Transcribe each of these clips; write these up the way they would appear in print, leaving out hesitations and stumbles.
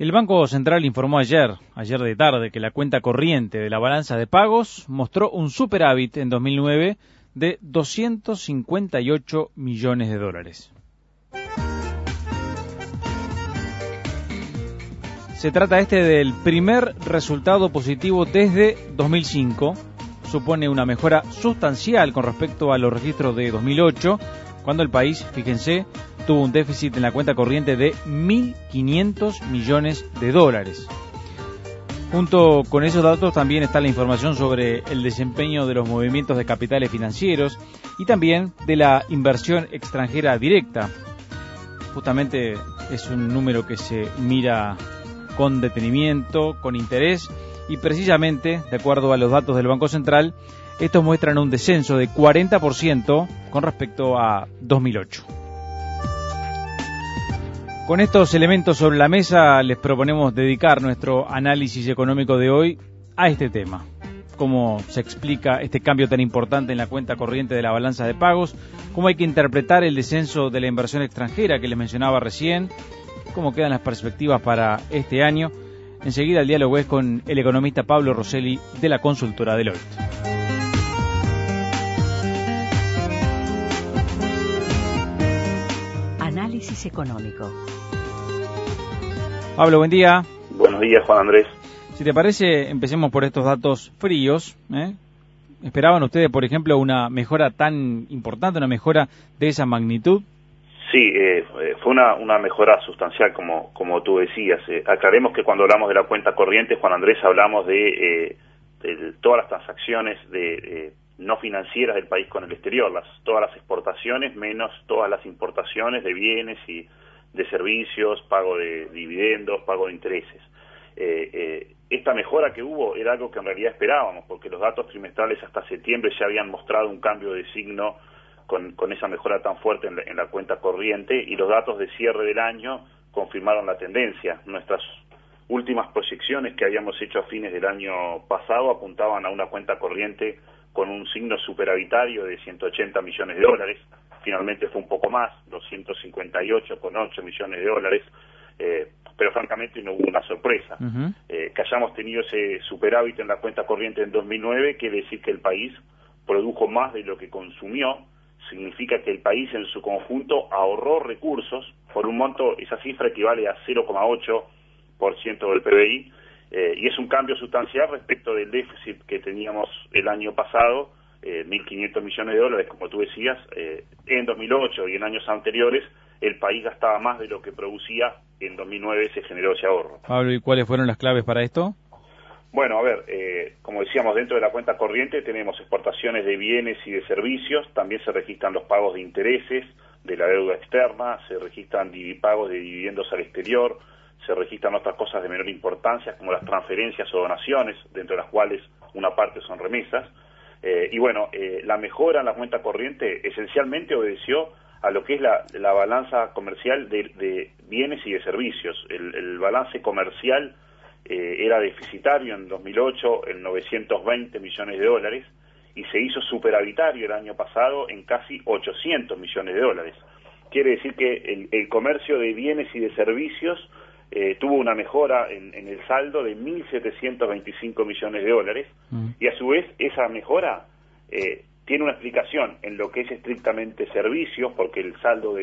El Banco Central informó ayer de tarde, que la cuenta corriente de la balanza de pagos mostró un superávit en 2009 de 258 millones de dólares. Se trata del primer resultado positivo desde 2005. Supone una mejora sustancial con respecto a los registros de 2008, cuando el país, fíjense, tuvo un déficit en la cuenta corriente de 1.500 millones de dólares. Junto con esos datos también está la información sobre el desempeño de los movimientos de capitales financieros y también de la inversión extranjera directa. Justamente es un número que se mira con detenimiento, con interés, y precisamente, de acuerdo a los datos del Banco Central, estos muestran un descenso de 40% con respecto a 2008. Con estos elementos sobre la mesa, les proponemos dedicar nuestro análisis económico de hoy a este tema. Cómo se explica este cambio tan importante en la cuenta corriente de la balanza de pagos, cómo hay que interpretar el descenso de la inversión extranjera que les mencionaba recién, cómo quedan las perspectivas para este año. Enseguida el diálogo es con el economista Pablo Rosselli de la consultora Deloitte. Análisis económico. Pablo, buen día. Buenos días, Juan Andrés. Si te parece, empecemos por estos datos fríos. ¿Esperaban ustedes, por ejemplo, una mejora tan importante, una mejora de esa magnitud? Sí, fue una mejora sustancial, como tú decías. Aclaremos que cuando hablamos de la cuenta corriente, Juan Andrés, hablamos de todas las transacciones no financieras del país con el exterior, todas las exportaciones menos todas las importaciones de bienes y de servicios, pago de dividendos, pago de intereses. Esta mejora que hubo era algo que en realidad esperábamos, porque los datos trimestrales hasta septiembre ya habían mostrado un cambio de signo con esa mejora tan fuerte en la cuenta corriente, y los datos de cierre del año confirmaron la tendencia. Nuestras últimas proyecciones que habíamos hecho a fines del año pasado apuntaban a una cuenta corriente con un signo superavitario de 180 millones de dólares. Finalmente fue un poco más, 258,8 millones de dólares, pero francamente no hubo una sorpresa. Que hayamos tenido ese superávit en la cuenta corriente en 2009 quiere decir que el país produjo más de lo que consumió. Significa que el país en su conjunto ahorró recursos por un monto. Esa cifra equivale a 0,8% del PBI, y es un cambio sustancial respecto del déficit que teníamos el año pasado, 1.500 millones de dólares, como tú decías. En 2008 y en años anteriores el país gastaba más de lo que producía. En 2009 se generó ese ahorro. Pablo, ¿y cuáles fueron las claves para esto? Bueno, a ver, como decíamos, dentro de la cuenta corriente tenemos exportaciones de bienes y de servicios, también se registran los pagos de intereses de la deuda externa, se registran pagos de dividendos al exterior, se registran otras cosas de menor importancia como las transferencias o donaciones, dentro de las cuales una parte son remesas. Y bueno, la mejora en la cuenta corriente esencialmente obedeció a lo que es la balanza comercial de bienes y de servicios. El balance comercial era deficitario en 2008 en 920 millones de dólares y se hizo superavitario el año pasado en casi 800 millones de dólares. Quiere decir que el comercio de bienes y de servicios tuvo una mejora en el saldo de 1.725 millones de dólares, y a su vez esa mejora tiene una explicación en lo que es estrictamente servicios, porque el saldo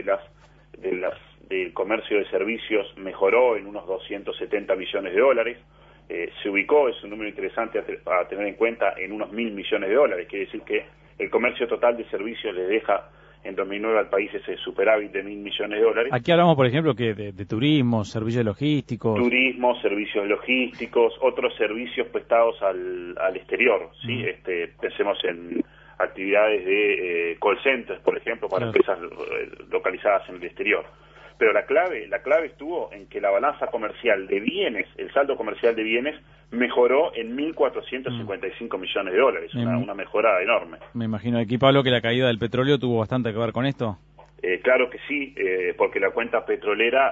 del comercio de servicios mejoró en unos 270 millones de dólares, se ubicó, es un número interesante a tener en cuenta, en unos 1.000 millones de dólares. Quiere decir que el comercio total de servicios le deja en 2009 al país ese superávit de 1.000 millones de dólares. Aquí hablamos, por ejemplo, que de turismo, servicios logísticos. Turismo, servicios logísticos, otros servicios prestados al exterior, ¿sí? Pensemos en actividades de call centers, por ejemplo, para empresas localizadas en el exterior. Pero la clave estuvo en que la balanza comercial de bienes, el saldo comercial de bienes, mejoró en 1.455 millones de dólares, una mejora enorme. Me imagino aquí, Pablo, que la caída del petróleo tuvo bastante que ver con esto. Claro que sí, porque la cuenta petrolera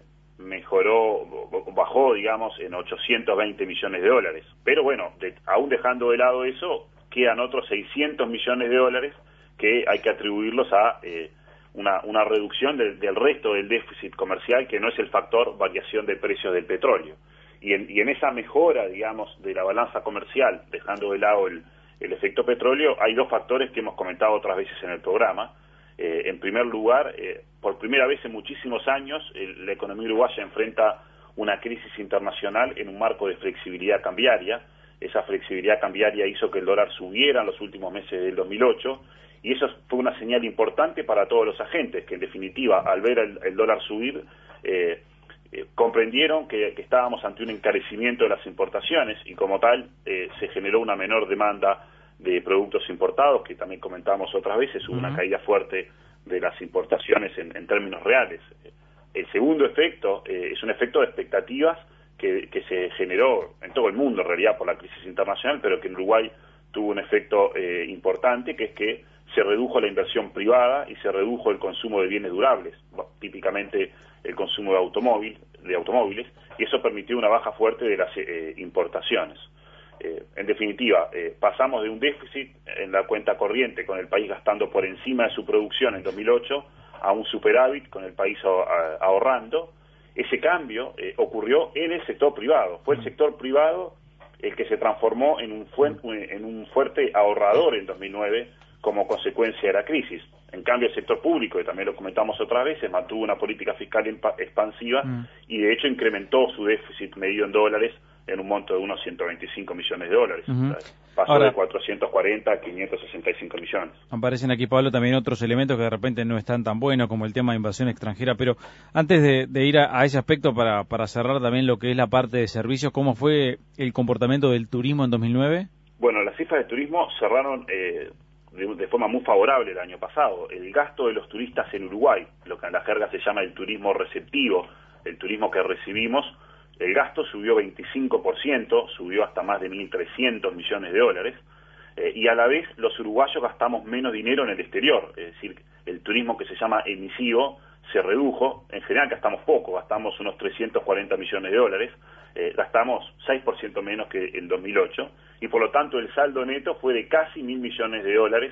bajó, digamos, en 820 millones de dólares. Pero bueno, aún dejando de lado eso, quedan otros 600 millones de dólares que hay que atribuirlos a una reducción del resto del déficit comercial, que no es el factor variación de precios del petróleo. Y en esa mejora, digamos, de la balanza comercial, dejando de lado el efecto petróleo, hay dos factores que hemos comentado otras veces en el programa. En primer lugar, por primera vez en muchísimos años, la economía uruguaya enfrenta una crisis internacional en un marco de flexibilidad cambiaria. Esa flexibilidad cambiaria hizo que el dólar subiera en los últimos meses del 2008, y eso fue una señal importante para todos los agentes, que en definitiva, al ver el dólar subir, comprendieron que estábamos ante un encarecimiento de las importaciones, y como tal se generó una menor demanda de productos importados, que también comentamos otras veces. Hubo una caída fuerte de las importaciones en términos reales. El segundo efecto es un efecto de expectativas que se generó en todo el mundo, en realidad, por la crisis internacional, pero que en Uruguay tuvo un efecto importante, que es que se redujo la inversión privada y se redujo el consumo de bienes durables, típicamente el consumo de automóviles, y eso permitió una baja fuerte de las importaciones. En definitiva, pasamos de un déficit en la cuenta corriente, con el país gastando por encima de su producción en 2008, a un superávit con el país ahorrando. Ese cambio ocurrió en el sector privado. Fue el sector privado el que se transformó en un fuerte ahorrador en 2009 como consecuencia de la crisis. En cambio, el sector público, que también lo comentamos otras veces, mantuvo una política fiscal expansiva y de hecho incrementó su déficit medido en dólares en un monto de unos 125 millones de dólares. Pasó ahora de 440 a 565 millones. Aparecen aquí, Pablo, también otros elementos que de repente no están tan buenos, como el tema de invasión extranjera, pero antes de ir a ese aspecto, para cerrar también lo que es la parte de servicios, ¿cómo fue el comportamiento del turismo en 2009? Bueno, las cifras de turismo cerraron de forma muy favorable el año pasado. El gasto de los turistas en Uruguay, lo que en la jerga se llama el turismo receptivo, el turismo que recibimos, el gasto subió 25%, subió hasta más de 1.300 millones de dólares, y a la vez los uruguayos gastamos menos dinero en el exterior, es decir, el turismo que se llama emisivo se redujo. En general gastamos poco, gastamos unos 340 millones de dólares, gastamos 6% menos que en 2008, y por lo tanto el saldo neto fue de casi 1.000 millones de dólares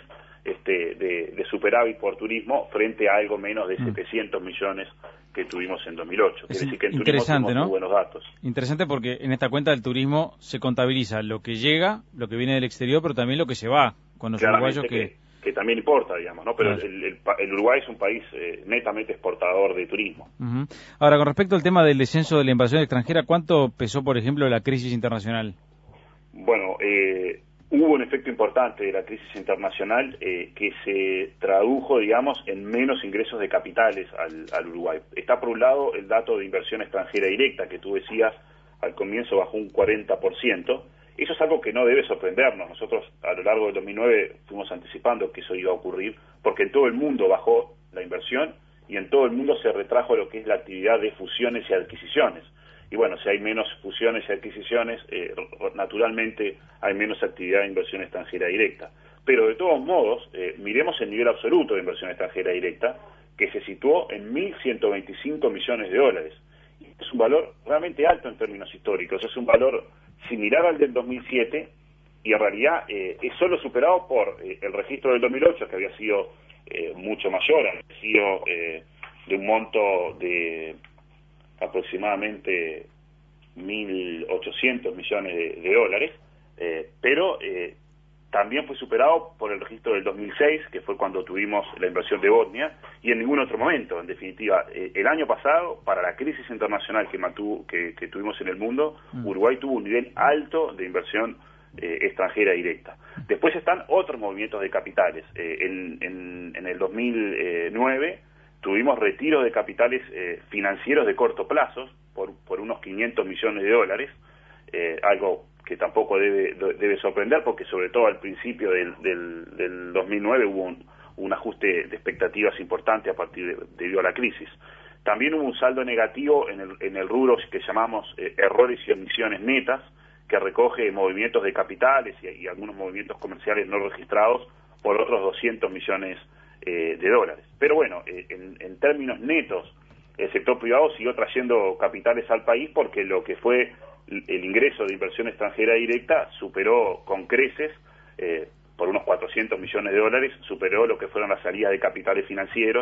de superávit por turismo, frente a algo menos de 700 millones que tuvimos en 2008. Quiere decir que en turismo tuvimos muy buenos datos. Interesante, porque en esta cuenta del turismo se contabiliza lo que llega, lo que viene del exterior, pero también lo que se va con los uruguayos que también importa, digamos, ¿no? Pero el Uruguay es un país netamente exportador de turismo. Ahora, con respecto al tema del descenso de la invasión extranjera, ¿cuánto pesó, por ejemplo, la crisis internacional? Bueno, hubo un efecto importante de la crisis internacional que se tradujo, digamos, en menos ingresos de capitales al Uruguay. Está por un lado el dato de inversión extranjera directa, que tú decías al comienzo bajó un 40%. Eso es algo que no debe sorprendernos. Nosotros a lo largo del 2009 fuimos anticipando que eso iba a ocurrir, porque en todo el mundo bajó la inversión y en todo el mundo se retrajo lo que es la actividad de fusiones y adquisiciones. Y bueno, si hay menos fusiones y adquisiciones, naturalmente hay menos actividad de inversión extranjera directa. Pero de todos modos, miremos el nivel absoluto de inversión extranjera directa, que se situó en 1.125 millones de dólares. Es un valor realmente alto en términos históricos, es un valor similar al del 2007, y en realidad es solo superado por el registro del 2008, que había sido mucho mayor, había sido de un monto de aproximadamente 1.800 millones de dólares, pero también fue superado por el registro del 2006, que fue cuando tuvimos la invasión de Bosnia, y en ningún otro momento. En definitiva, el año pasado, para la crisis internacional que tuvimos en el mundo, Uruguay tuvo un nivel alto de inversión extranjera directa. Después están otros movimientos de capitales. En el 2009 tuvimos retiros de capitales financieros de corto plazo por unos 500 millones de dólares, algo que tampoco debe sorprender, porque sobre todo al principio del 2009 hubo un ajuste de expectativas importante a partir debido a la crisis. También hubo un saldo negativo en el rubro que llamamos errores y omisiones netas, que recoge movimientos de capitales y algunos movimientos comerciales no registrados por otros 200 millones de dólares. Pero bueno, en términos netos, el sector privado siguió trayendo capitales al país, porque lo que fue el ingreso de inversión extranjera directa superó con creces, por unos 400 millones de dólares, superó lo que fueron las salidas de capitales financieros,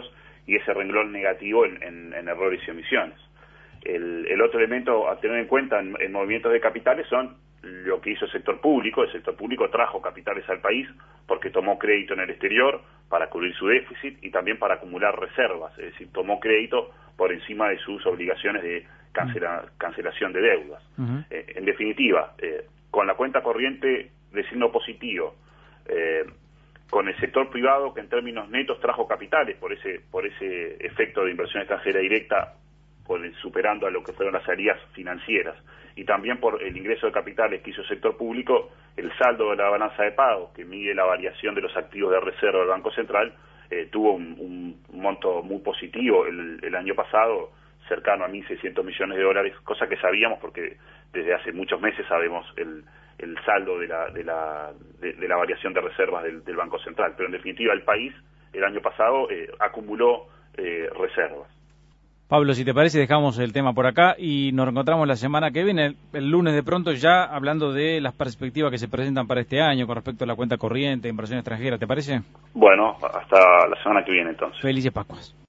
y ese renglón negativo en errores y omisiones. El otro elemento a tener en cuenta en movimientos de capitales son lo que hizo el sector público. El sector público trajo capitales al país porque tomó crédito en el exterior para cubrir su déficit y también para acumular reservas, es decir, tomó crédito por encima de sus obligaciones de cancelación de deudas. En definitiva, con la cuenta corriente de signo positivo, con el sector privado que en términos netos trajo capitales por ese efecto de inversión extranjera directa, superando a lo que fueron las salidas financieras, y también por el ingreso de capitales que hizo el sector público, el saldo de la balanza de pagos, que mide la variación de los activos de reserva del Banco Central, tuvo un monto muy positivo el año pasado, cercano a 1.600 millones de dólares, cosa que sabíamos porque desde hace muchos meses sabemos el saldo de la variación de reservas del Banco Central. Pero en definitiva el país el año pasado acumuló reservas. Pablo, si te parece, dejamos el tema por acá y nos reencontramos la semana que viene, el lunes de pronto, ya hablando de las perspectivas que se presentan para este año con respecto a la cuenta corriente, inversión extranjera, ¿te parece? Bueno, hasta la semana que viene entonces. Felices Pascuas.